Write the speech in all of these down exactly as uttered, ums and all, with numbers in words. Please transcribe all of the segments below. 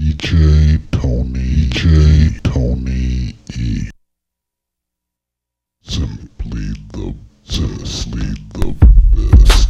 D J Tony, D J Tony E. Simply the, simply the best.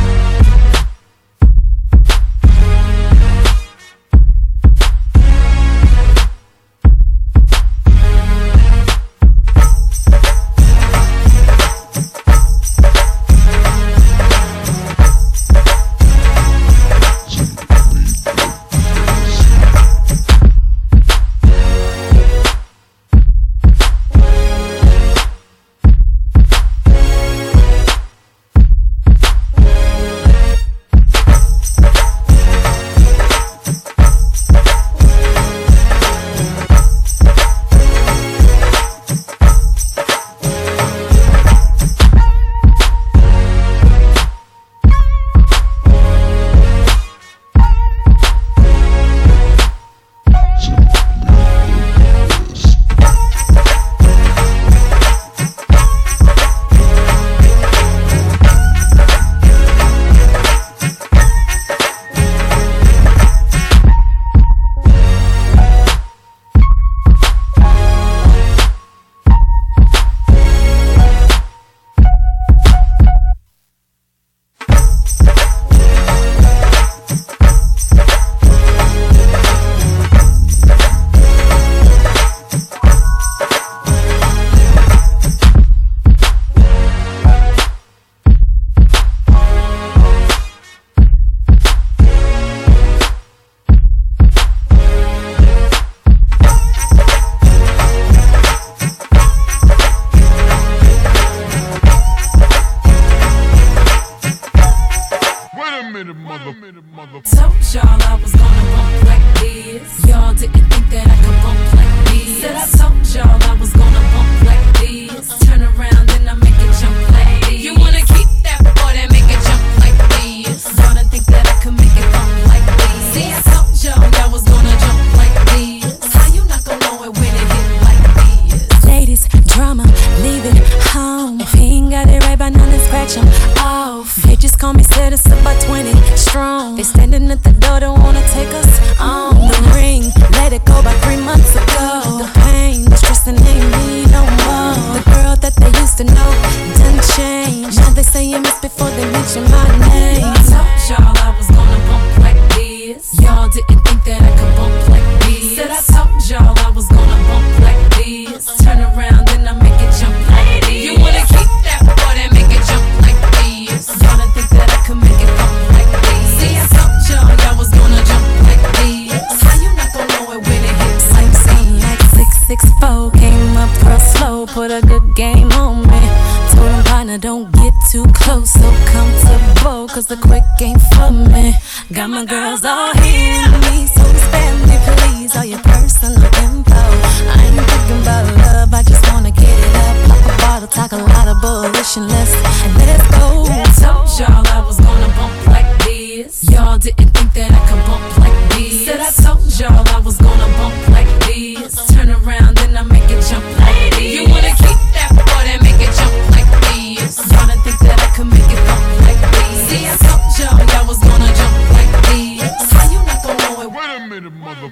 Told y'all I was gonna bump like this. Y'all didn't think that I could bump like this. Said I told y'all I was gonna bump like this. Turn around and I make it jump like this. You wanna keep that boy that make it jump like this. Y'all didn't think that I could make it bump like this. See, I told y'all y'all was gonna jump like this. How you not gonna know it when it hit like this? Ladies, drama, leave it home. If he ain't got it right by now, then scratch him off. They just call me citizen by twenty strong. They standing at the door, don't wanna take us on. The ring, let it go by three months ago. The pain, the stressing ain't me no more. The girl that they used to know done changed. Now they say you miss before they mention my name. I told y'all I was gonna bump like this. Y'all didn't think that I could bump like this. Said I told y'all I was gonna bump like this. Turn around and I make it jump like this. You wanna keep that boy that make it jump like this. Y'all didn't think that I could make it bump like this. See, I told y'all y'all was gonna jump like this. How you not gonna know it when it hits like this? Like six six four, came up real slow, put a good game on me. Told him partner, don't get too close, so comfortable, cause the quick ain't for me. Got my girls all here with me, so spare me please, all your personal info. I ain't thinking about love, I just wanna get it up. Pop a bottle, talk a lot of bullish and let's, and let's go. I told y'all I was gonna bump like this. Y'all didn't think that I could bump like this. Said I told y'all I was gonna bump like this. Turn around and I make it jump like this. You wanna keep that boy that make it jump like this. Y'all didn't think that I could make it bump like this. See, I told y'all y'all was gonna jump like this. How you not gonna know it? Wait a minute,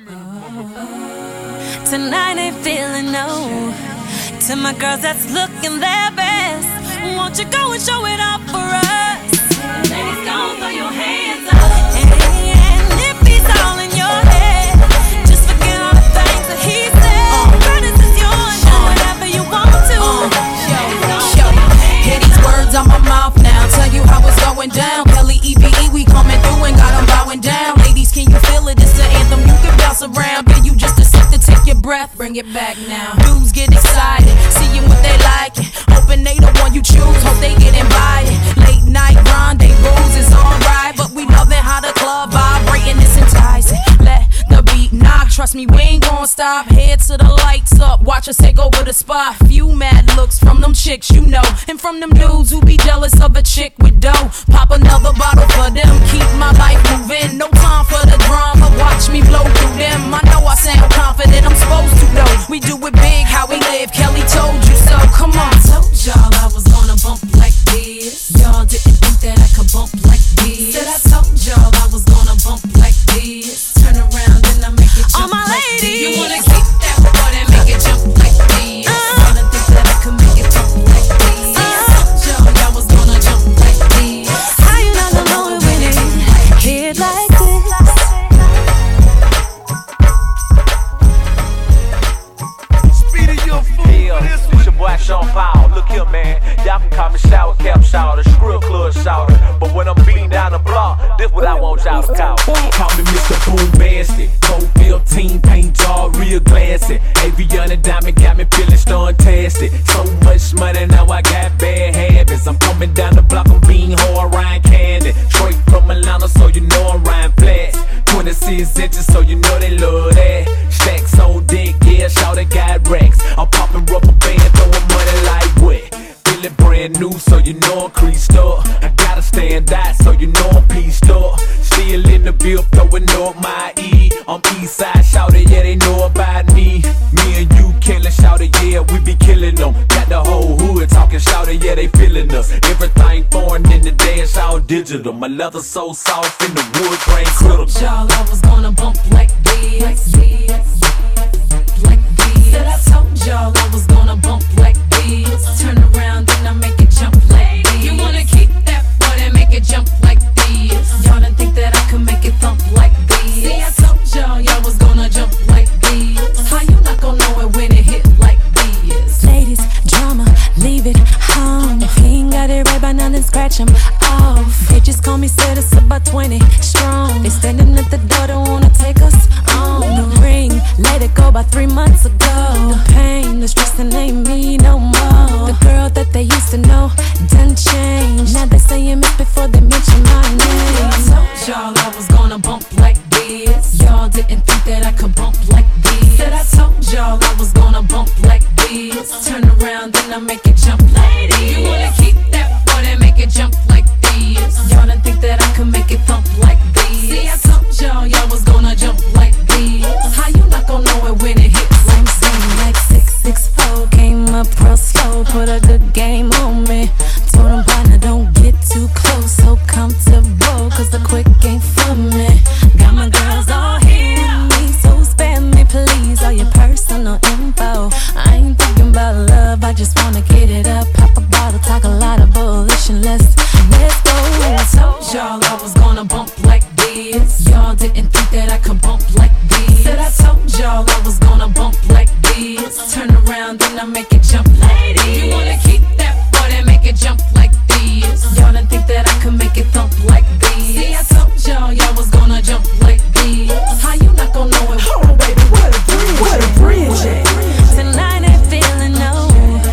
motherfucker. Tonight ain't feeling no. To my girls that's looking their best, won't you go and show it off for us? Ladies, go throw your hands up. And if he's all in your head, just forget all the things that he said. Girl, this is yours, do whatever you want to. Yo, hear these words on my mouth now, tell you how it's going down. Kelly E B E, we coming through and got them bowing down. Ladies, can you feel it? It's the anthem you can bounce around. Give you just a sec to take your breath, bring it back now. Dudes get excited, seeing what they like it. Hoping they the one you choose, hope they get invited. Late night rendezvous is alright, but we loving how the club vibrating is enticing. Let the beat knock, trust me, we ain't gon' stop. Head to the lights up, watch us take over the spot. Few mad looks from them chicks, you know, and from them dudes who be jealous of a chick with dough. Pop another bottle for them, keep my life moving. No time for the drama, watch me blow through them. I know I sound confident, I'm supposed to know. We do it big, how we live, Kelly told you so. Come on. I told y'all I was gonna bump like this. Y'all didn't think that I could bump like this. Said I told y'all I was gonna bump like this. Turn around and I make it jump nasty. Cold fifteen paint job, real glassy. Avion and diamond got me feeling stuntastic. So much money now I got bad habits. I'm coming down the block, I'm being hard, Ryan Candy. Straight from Atlanta, so you know I'm riding flats. twenty-six inches, so you know they love that. Stacks on dick, yeah, shawty got racks. I'm popping rubber bands, throwing money like what? Feeling brand new, so you know I'm creased up. I gotta stand out, so you know I'm pieced up. Still in the bill, throwing up my E. I'm east side, shawty, yeah, they know about me. Me and you killing, shawty, yeah, we be killing them. Got the whole hood talking, shawty, yeah, they feeling us. Everything foreign in the dance, all digital. My leather so soft in the wood grain critical. Y'all, I was gonna bump like this, like this, like this. Said I told y'all I was gonna bump like this. Turn around and I make it jump like this. You wanna keep that boy and make it jump like this. Y'all didn't think that I could make it thump like this. See, I told y'all y'all was gonna jump like this. How you not gonna know it when it hit like this? Ladies, drama, leave it home. If he ain't got it right by now, then scratch him off. They just call me said it's about twenty strong. They standing at the door, don't wanna take us on. The ring, let it go by three months ago. The pain, the stress, that ain't me no more. The girl that they used to know done changed. Now they saying miss before they mention my name. I told y'all I was gonna bump like this. Y'all didn't think that I could bump like this. Said I told y'all I was gonna bump like this. Turn around and I make it jump like this. You wanna keep that boy and make it jump like this. Y'all didn't think that I could make it thump like this. See, I told y'all y'all was gonna jump like this. How you not gonna know it when it hits like Same like six six four, came up real slow, put a good game on me. Told him partner don't get too close, so comfortable, cause the quick ain't for me. Got my girls all hitting me, so spare me please, all your personal info. I ain't thinking about love, I just wanna get it up. Pop a bottle, talk a lot of bullish, and let's, let's go. I told y'all I was gonna bump like this. Y'all didn't think that I could bump like this. Said I told y'all I was gonna bump like this. Turn around and I make it jump like this. You wanna keep that boy and make it jump like this. Y'all didn't think that I could make it thump like this. See, I told y'all y'all was gonna jump like this. How you not gonna know it? Oh, baby, what a bridge, what a bridge. Tonight ain't feeling no.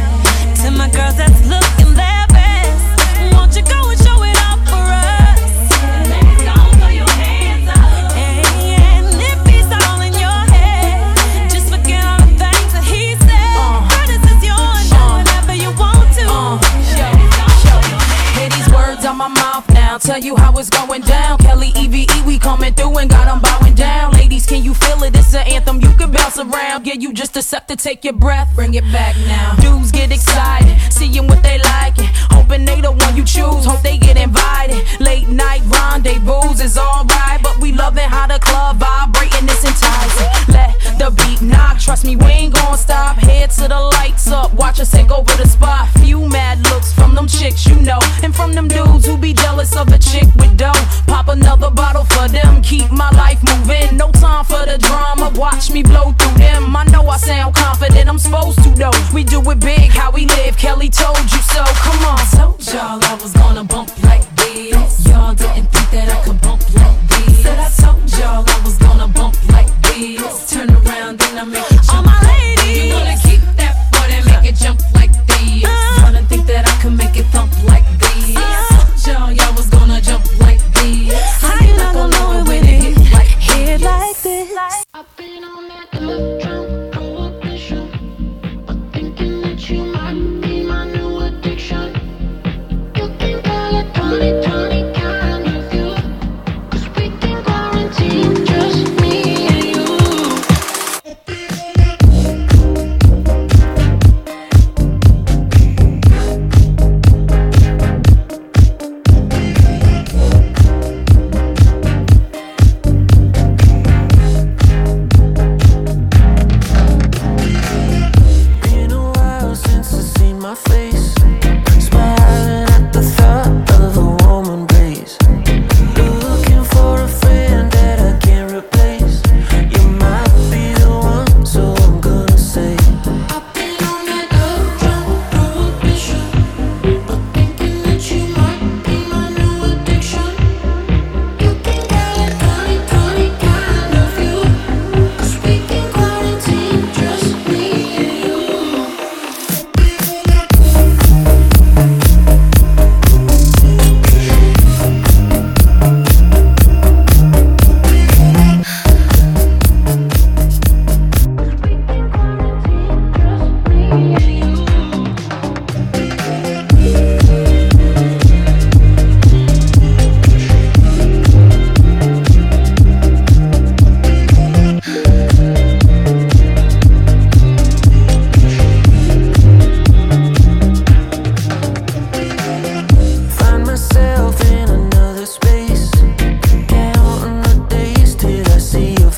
To my girls that's looking their best, won't you go and show it off for us? Ladies, don't throw your hands up. Hey, and if he's all in your head, just forget all the things that he said. Uh, Girl, this is yours, do uh, whatever you want to. Uh, yo, yo. Hear these words out my mouth now, tell you how it's going down. Kelly E V E, we coming through and got them bowing down. Ladies, can you feel it? It's an anthem you can bounce around. Yeah, you just accept to take your breath, bring it back now. Dudes get excited, seeing what they liking, hoping they the one you choose, hope they get invited. Late night rendezvous is alright, but we loving how the club vibrating, it's enticing. Let the beat knock, trust me, we ain't gon' stop. Head to the lights up, watch us take over the spot. Few mad looks from them chicks you know, and from them dudes who be jealous of a chick with dough. Pop another bottle for them, keep my life moving. No time for the drama, watch me blow through them. I know I sound confident, I'm supposed to though. We do it big, how we live, Kelly told you so. Come on. I told y'all I was gonna bump like this. Y'all didn't think that I could bump like this. Said I told y'all I was gonna bump like this. Turn around and I make it jump. All my like ladies, you wanna keep that boy and make it jump like this. Y'all didn't think that I could make it thump like this. I told y'all y'all was gonna jump like this. How you not gonna know it when it hit like hit like this. I've been on that good drunk prohibition, but thinking that you might be my new addiction. You think I'll let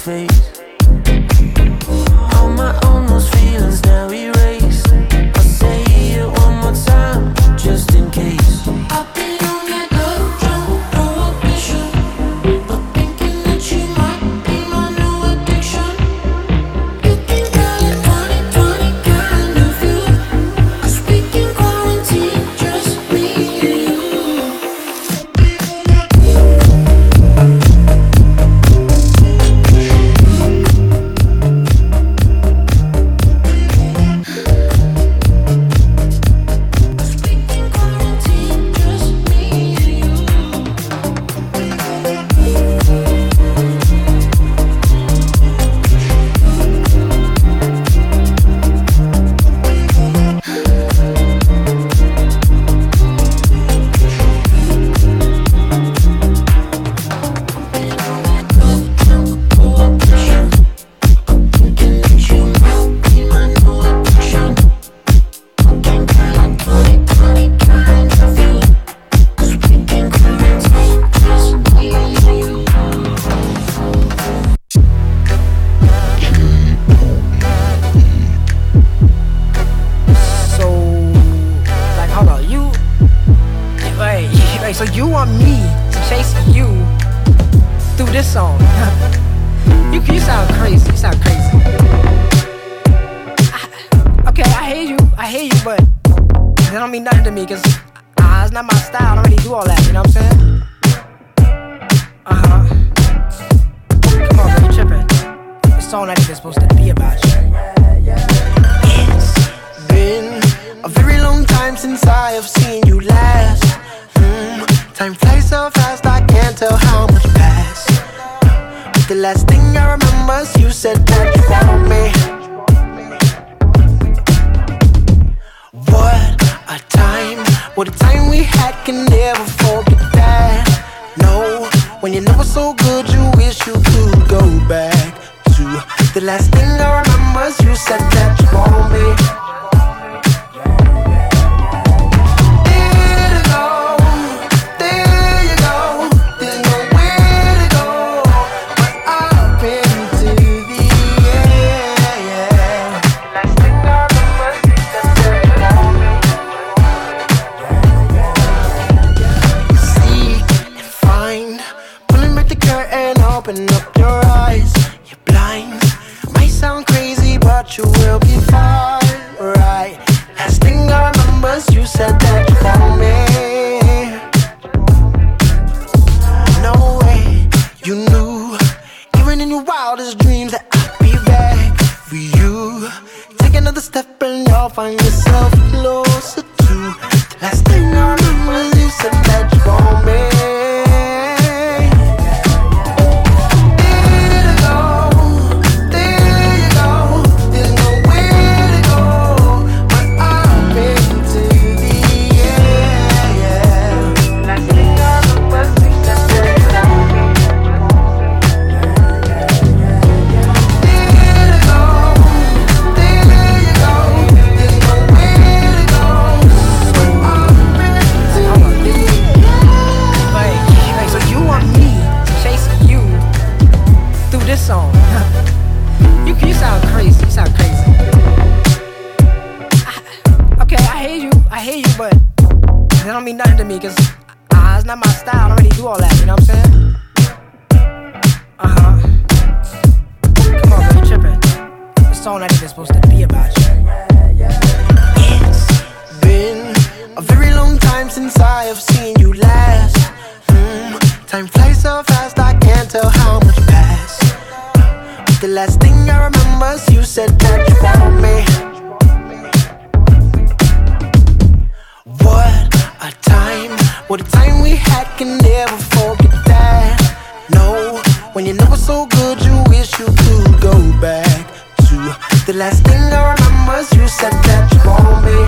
face. On my own, those feelings now erase. I'll say it one more time, just in case. I've been on that love drunk prohibition, but thinking that you might be my new addiction. You can call it twenty twenty kind of view, 'cause we can quarantine just me and you. So you want me to chase you through this song? you, you sound crazy. You sound crazy. I, okay, I hear you. I hear you, but that don't mean nothing to me, cause uh, it's not my style. I don't really do all that. You know what I'm saying? Uh huh. Come on, girl, you tripping? This song not even supposed to be about you. It's been a very long time since I have seen you last. Mm, time flies so fast, I can't tell how much passed. The last thing I remember is you said that you want me. What a time, what a time we had, can never forget that. No, when you know it's so good, you wish you could go back to. The last thing I remember is you said that you want me. Open up your eyes, you're blind. Might sound crazy, but you will be fine, right? Last thing I remember is you said that you want me. No way, you knew, even in your wildest dreams, that I'd be back for you. Take another step and you'll find yourself closer to. Last thing I remember is you said that you want me. This song, you, you sound crazy. You sound crazy. I, okay, I hear you. I hear you, but that don't mean nothing to me, cause uh, it's not my style. I don't really do all that. You know what I'm saying? Uh huh. Come on, girl, you tripping? This song not even supposed to be about you. It's been a very long time since I have seen you last. Mm, time flies so fast, I can't tell how much passed. The last thing I remember is you said that you want me. What a time, what a time we had, can never forget that. No, when you know it's so good, you wish you could go back to. The last thing I remember is you said that you want me.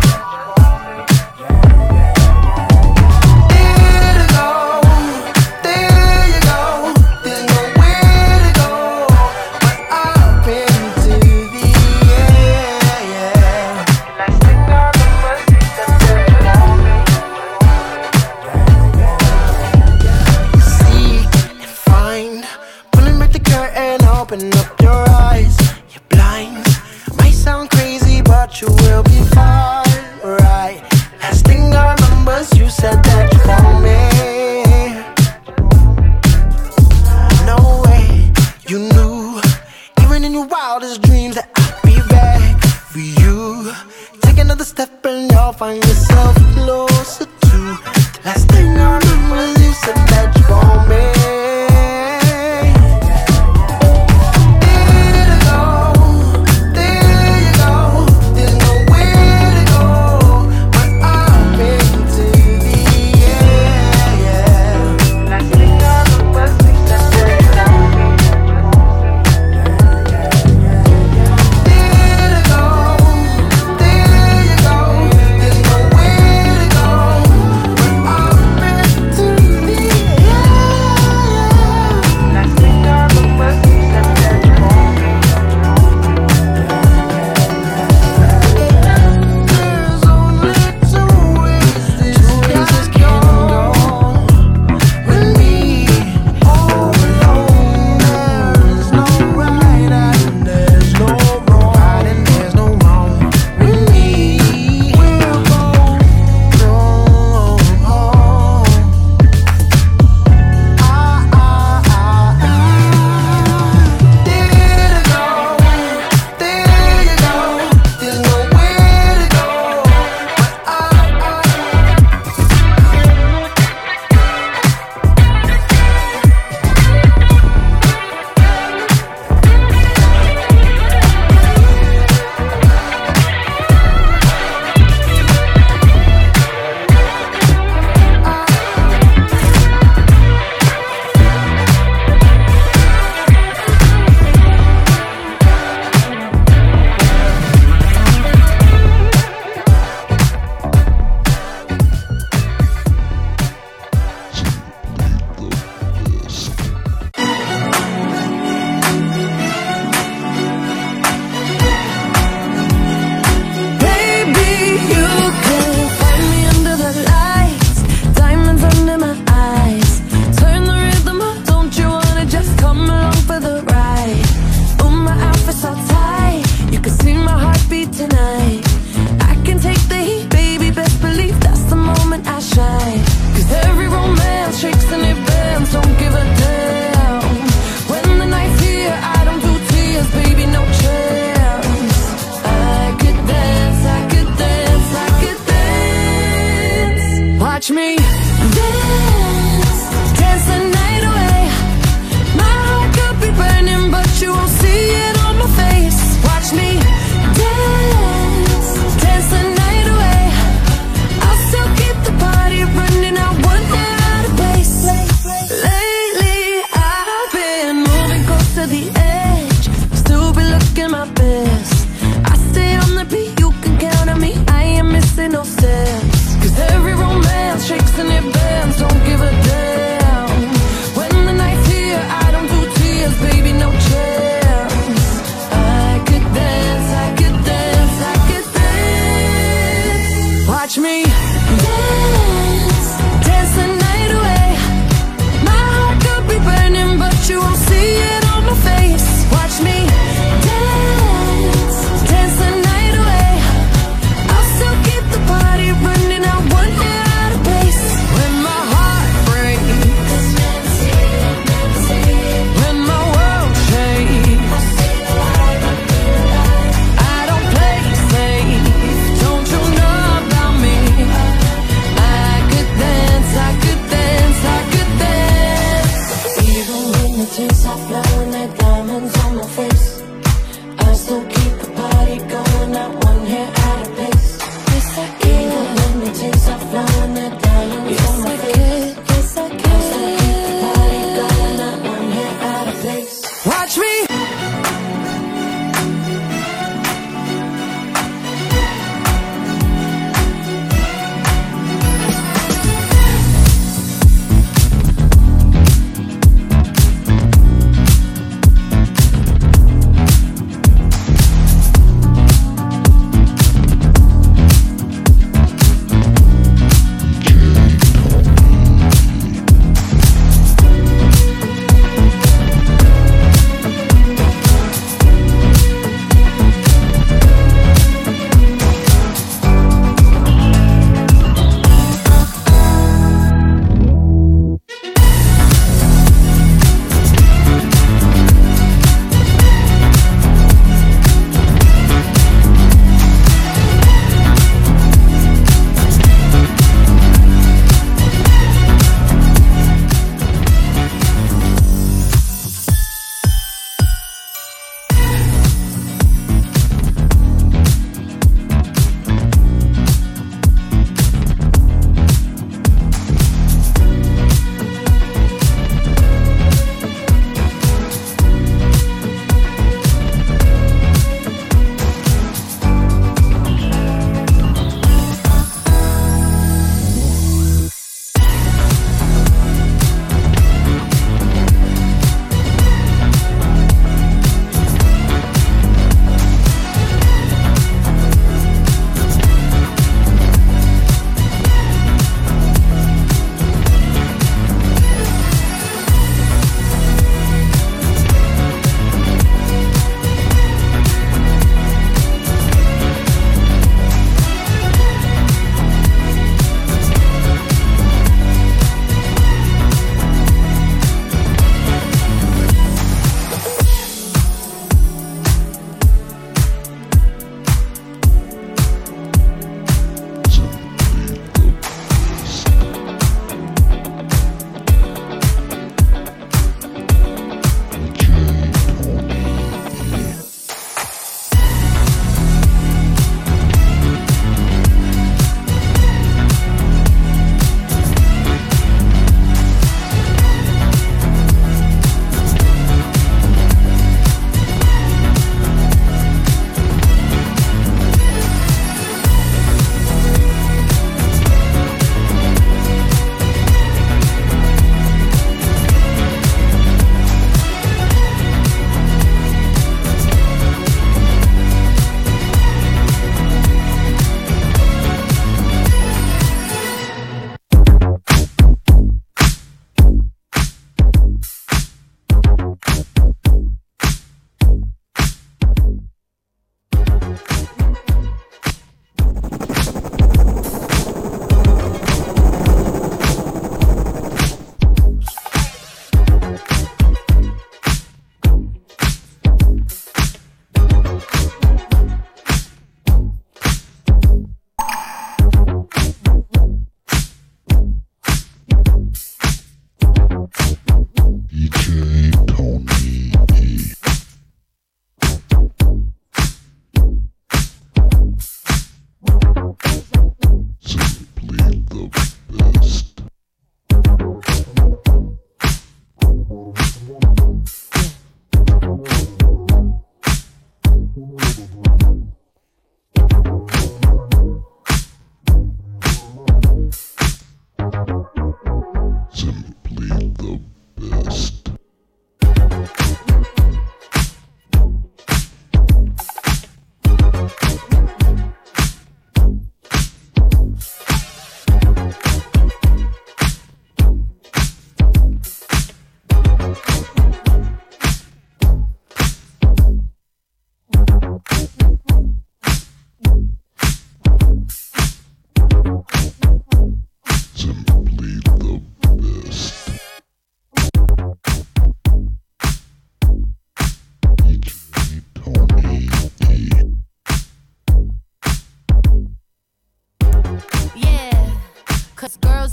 Open your wildest dreams that I'll be back for you. Take another step and you'll find yourself closer to. Last thing I remember was you said that you want me. Watch me dance, dance the night away. My heart could be burning, but you won't see it on my face. Watch me dance, dance the night away. I'll still keep the party running, I won't get out of place. Lately I've been moving close to the edge, still be looking my best. I stay on the beat, you can count on me, I ain't missing no steps. Cause every romance shakes and it bends, don't give a damn. When the night's here, I don't do tears, baby, no chance. I could dance, I could dance, I could dance. Watch me dance, dance the night away. My heart could be burning, but you won't see it on my face. Watch me dance, dance the night away. I'll still keep the party running, I won't get out of place. When my heart breaks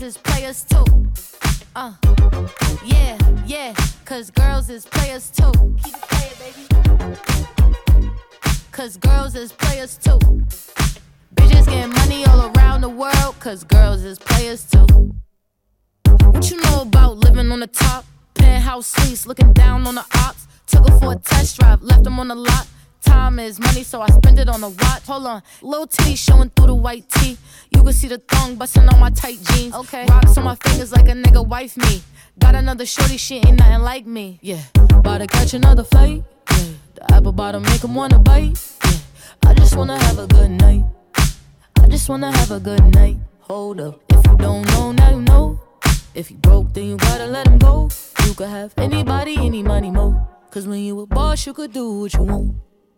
girls is players too. Uh, yeah, yeah, cause girls is players too. Keep it playing, baby. Cause girls is players too. Bitches getting money all around the world, cause girls is players too. What you know about living on the top? Penthouse suites, looking down on the ops. Took her for a test drive, left them on the lot. Time is money, so I spend it on a watch. Hold on, little titty showing through the white tee. You can see the thong busting on my tight jeans. Okay, rocks on my fingers like a nigga wife me. Got another shorty, she ain't nothing like me. Yeah, about to catch another flight. Yeah, the apple bottom make him wanna bite. Yeah, I just wanna have a good night. I just wanna have a good night. Hold up, if you don't know, now you know. If you broke, then you gotta let him go. You could have anybody, any money, mo. Cause when you a boss, you could do what you want.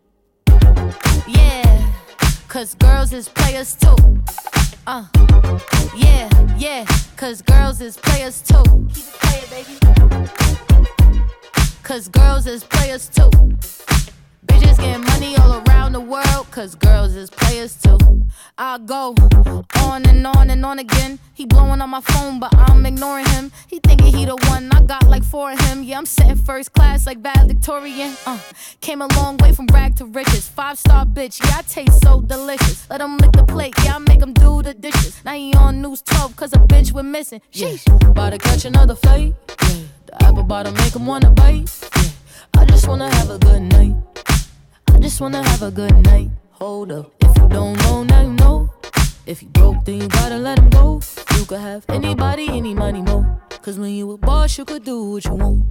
Yeah, cause girls is players too. Uh, yeah, yeah, cause girls is players too. Keep it playing, baby. Cause girls is players too. Bitches getting money all around the world, cause girls is players too. I go on and on and on again. He blowing on my phone, but I'm ignoring him. He thinking he the one, I got like four of him. Yeah, I'm sitting first class like valedictorian. Uh, came a long way from rag to riches. Five star bitch, yeah, I taste so delicious. Let him lick the plate, yeah, I make him do the dishes. Now he on news twelve, cause a bitch we're missing. Sheesh, yeah. About to catch another flight. Yeah, the apple bottom make him wanna bite. Yeah, I just wanna have a good night. I just wanna have a good night. Hold up, if you don't know, now you know. If you broke, then you gotta let him go. You could have anybody, any money, mo. Cause when you a boss, you could do what you want.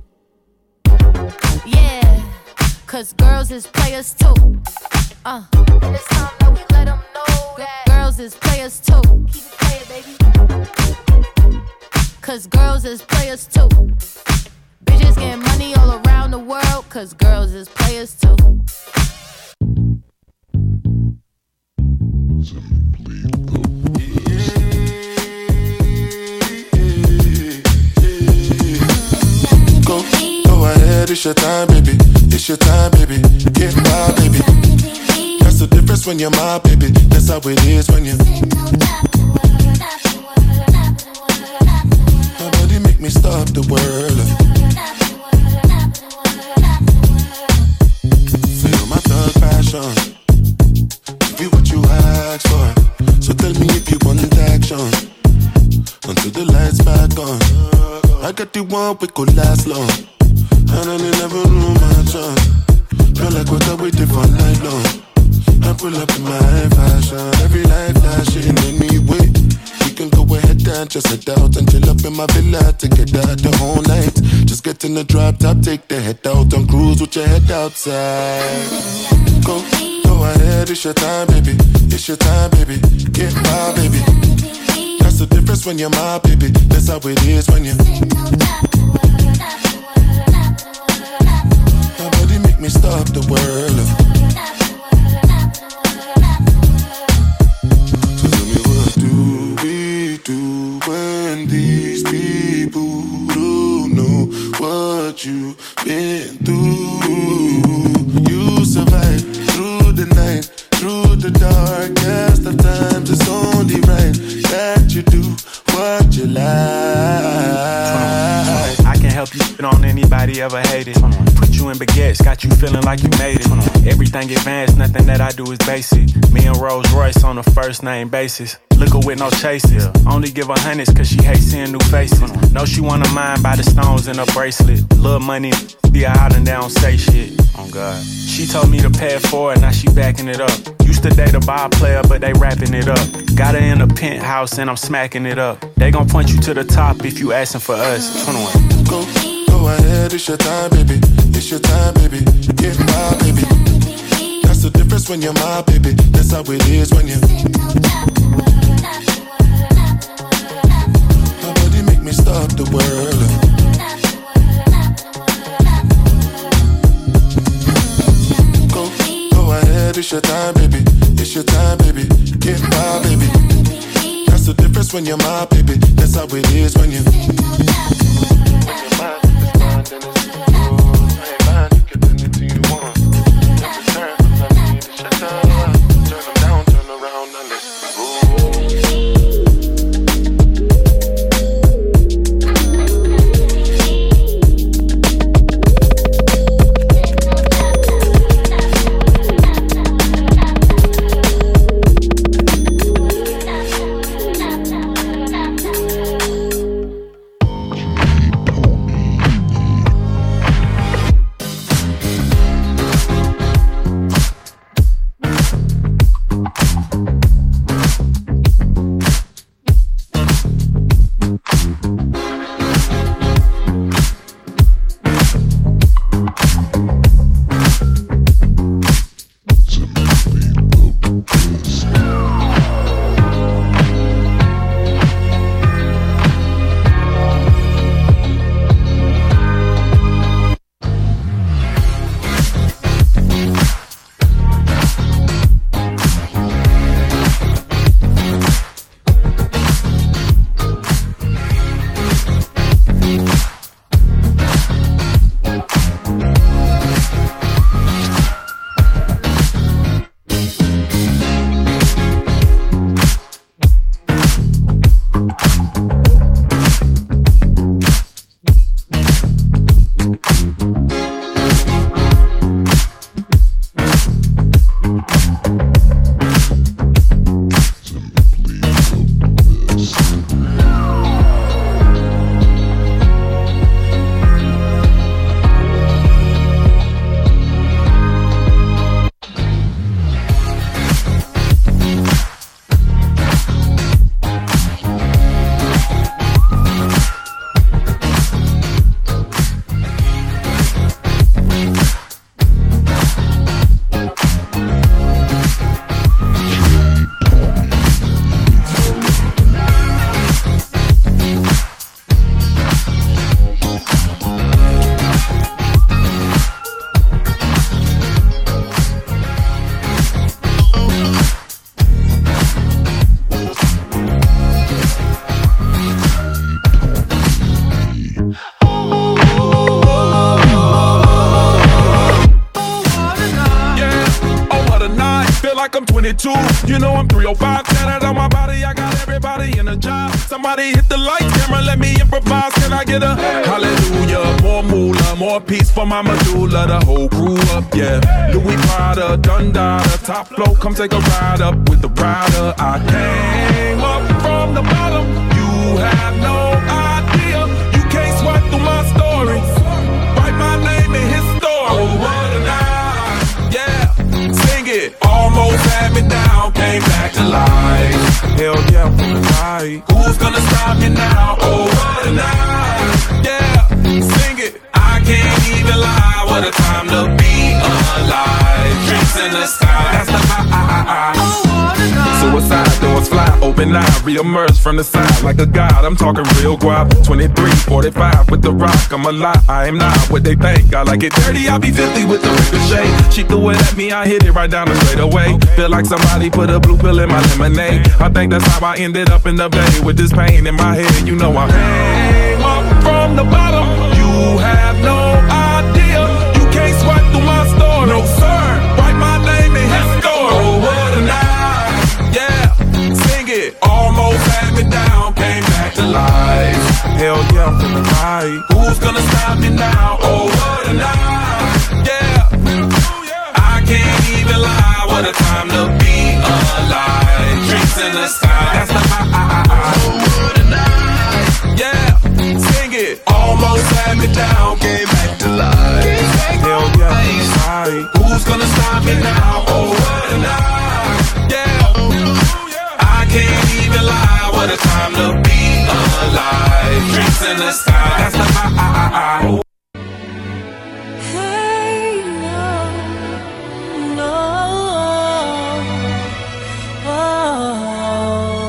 Yeah, cause girls is players too. Uh, and it's time that we let them know that girls is players too. Keep it playing, baby. Cause girls is players too. Bitches getting money all around the world, cause girls is players too. Simply the best. Go, go ahead, it's your time, baby. It's your time, baby. Get wild, baby. That's the difference when you're my baby. That's how it is when you. Nobody make me stop the world. Feel my thug passion. Be what you ask for. So tell me if you want action. Until the lights back on. I got the one we could last long. And I never knew my chance. Feel like what I waited for night long. I pull up in my fashion. Every life flashing anyway. We can go ahead and just head out and chill up in my villa. Take it out the whole night. Just get in the drop top, take the head out and cruise with your head outside. Go, go ahead, it's your time, baby. It's your time, baby. Get wild, baby. That's the difference when you're my baby. That's how it is when you. Nobody make me stop the world. So tell me, what do we do when these people don't know what you've been through? You survive through the night, through the darkest of times. It's only right that you do what you like. I can help you fit on anybody ever hated. Put you in baguettes, got you feeling like you made it. Everything advanced, nothing that I do is basic. Me and Rolls Royce on a first name basis. Liquor with no chases. Only give her hundreds cause she hates seeing new faces. Know she wanna mind by the stones in her bracelet. Little money, be out and they don't say shit. Oh God. She told me to pay it forward, now she backing it up. Used to date a ball player, but they wrapping it up. Got her in a penthouse and I'm smacking it up. They gon' point you to the top if you asking for us. twenty-one. Go, go ahead, it's your time, baby. It's your time, baby. Get wild, baby. That's the difference when you're my baby. That's how it is when you. Nobody make me stop the world. Go, go ahead, it's your time, baby. It's your time, baby. Get wild, baby. That's the difference when you're my baby. That's how it is when you. When you're mine, it's mine, then it's yours. I ain't lying, you get anything you want. Every turn, I need to shut up. Turn them down, turn around, and let's roll. like I'm twenty-two. You know I'm three oh five, tatted on my body. I got everybody in a job. Somebody hit the lights, camera, let me improvise. Can I get a hallelujah? More moolah, more peace for my medulla. The whole crew up, yeah. Louis Prada, Dundada, top flow. Come take a ride up with the rider. I came up from the bottom. You have no idea. You can't swipe through my story. Write my name in his story. Oh, what a night, yeah. Sing it. Almost had me down, came back to life. Hell yeah, what a night. Who's gonna stop me now? Oh, what a night, yeah. Sing it. I can't even lie. What a time to be alive. Drinks in the sky, that's the high. Oh, what a night. Suicide doors fly, open eye, re-emerge from the side like a god. I'm talking real guap. twenty-three, forty-five with the rock. I'm a lot, I am not what they think. I like it dirty, I'll be fifty with the ricochet. She threw it at me, I hit it right down the straightaway. Feel like somebody put a blue pill in my lemonade. I think that's how I ended up in the bay with this pain in my head. You know I came up from the bottom. You have no idea. You can't swipe through my story. No sir, write my name in his story. Oh, what a night, yeah. Sing it. Almost had me down, came back to life. Hell yeah, I'm feeling right. Who's gonna stop me now? Oh, what a night, yeah. I can't even lie. What a time to be alive. Drinks in the sky, that's the high. Oh, what a night, yeah. Sing it. Almost had me down, came back to life. Hell yeah, right. Who's gonna stop me now? Oh, what a night, yeah. I can't even lie. What a time to be alive. Drinks in the sky, that's the high. Hey, no, no, oh.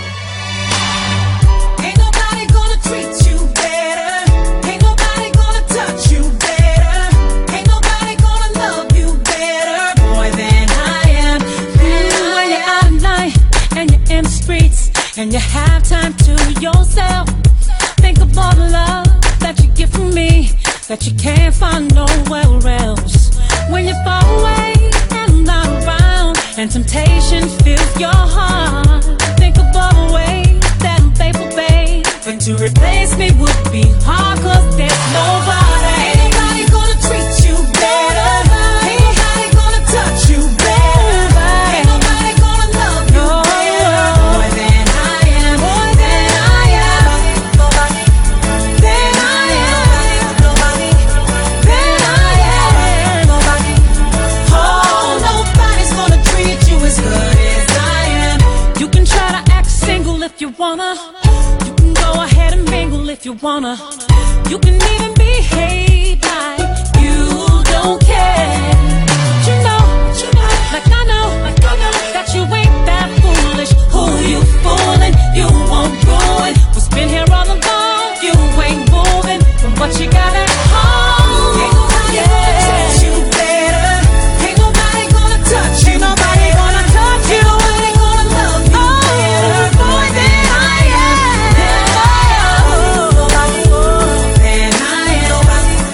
Ain't nobody gonna treat you better. Ain't nobody gonna touch you better. Ain't nobody gonna love you better, boy, than I am. Mm, when you're out at night and you're in the streets and you have time to yourself, think of all the love that you get from me that you can't find nowhere else. When you fall away and I'm not around and temptation fills your heart, think of all the ways that I'm faithful, babe. And to replace me would be hard, cause there's nobody. Ain't nobody gonna treat you better. Ain't nobody gonna touch you better. Ain't nobody gonna love you better, boy, than I am. Boy, than I am. Nobody. Than I am. Nobody. Than I am. Nobody. Oh, nobody's gonna treat you as good as I am. You can try to act single if you wanna. You can go ahead and mingle if you wanna. You can even behave like you don't care. But you know, you know, like I know, like I know that you ain't that foolish. Who you fooling? You won't ruin what's been here all along. You ain't moving from what you got at home. Ain't nobody gonna treat you better. Ain't nobody gonna touch you. Ain't nobody gonna touch you. Ain't nobody gonna love you better, boy, than I am. Than I am. Nobody, than I am. Nobody.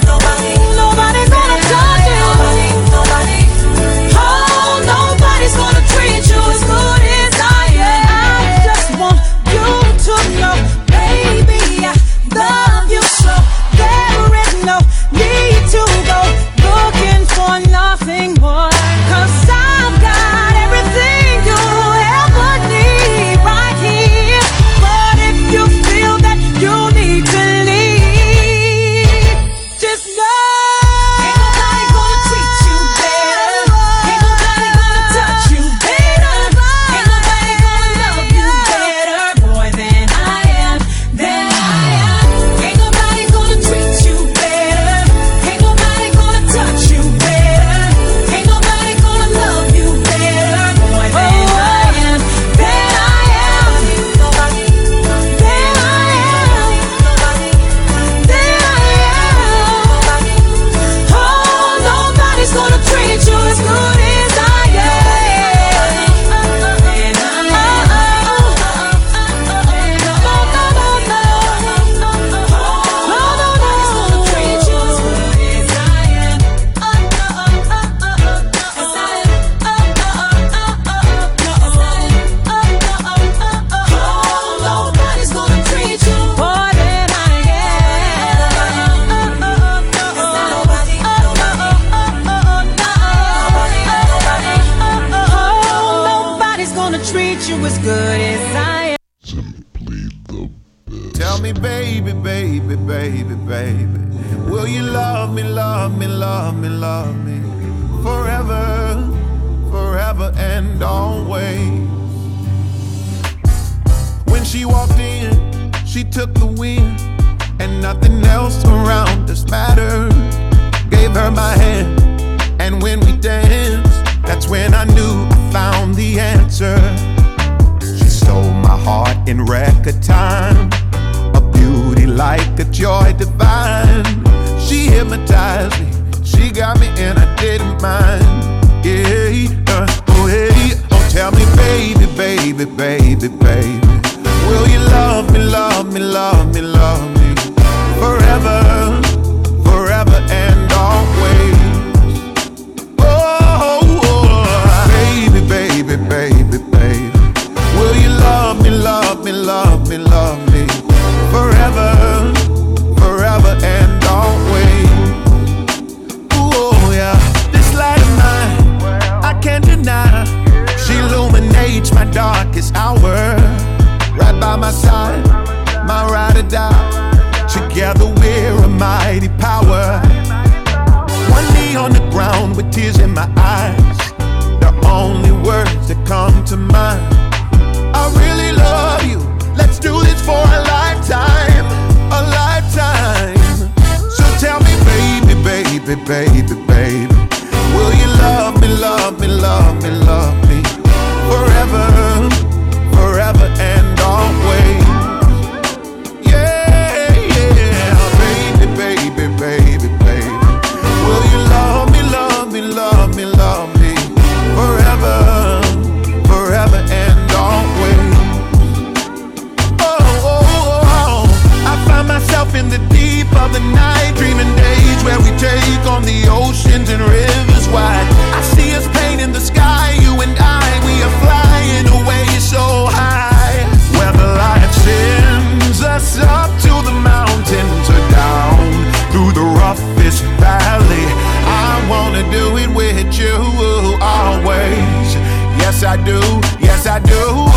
treat you as good as I am. Tell me, baby, baby, baby, baby, will you love me, love me, love me, love me forever, forever and always? When she walked in, she took the wind, and nothing else around us mattered. Gave her my hand, and when we danced, that's when I knew I found the answer. She stole my heart in record time, a beauty like a joy divine. She hypnotized me, she got me and I didn't mind. Yeah, uh, oh hey, oh tell me, baby, baby, baby, baby, will you love me, love me, love me, love me forever, forever and always? Oh, oh, baby, baby, baby, baby, will you love me, love me, love me, love me forever, forever and always? Oh yeah, this light of mine, I can't deny, she illuminates my darkest hour. Right by my side, my ride or die. Together we're a mighty power. One knee on the ground with tears in my eyes, the only words that come to mind. I really love you, let's do this for a lifetime, a lifetime. So tell me, baby, baby, baby, baby, will you love me, love me, love me, love me forever, forever and always? Yeah, yeah, baby, baby, baby, baby, will you love me, love me, love me, love me forever, forever and always? Oh, oh, oh, I find myself in the deep of the night, dreaming days where we take on the oceans and rivers wide. I see us painting the sky, you and I, we are flying away so high, where the light sends us up to the mountains or down through the roughest valley. I wanna do it with you always. Yes I do, yes I do.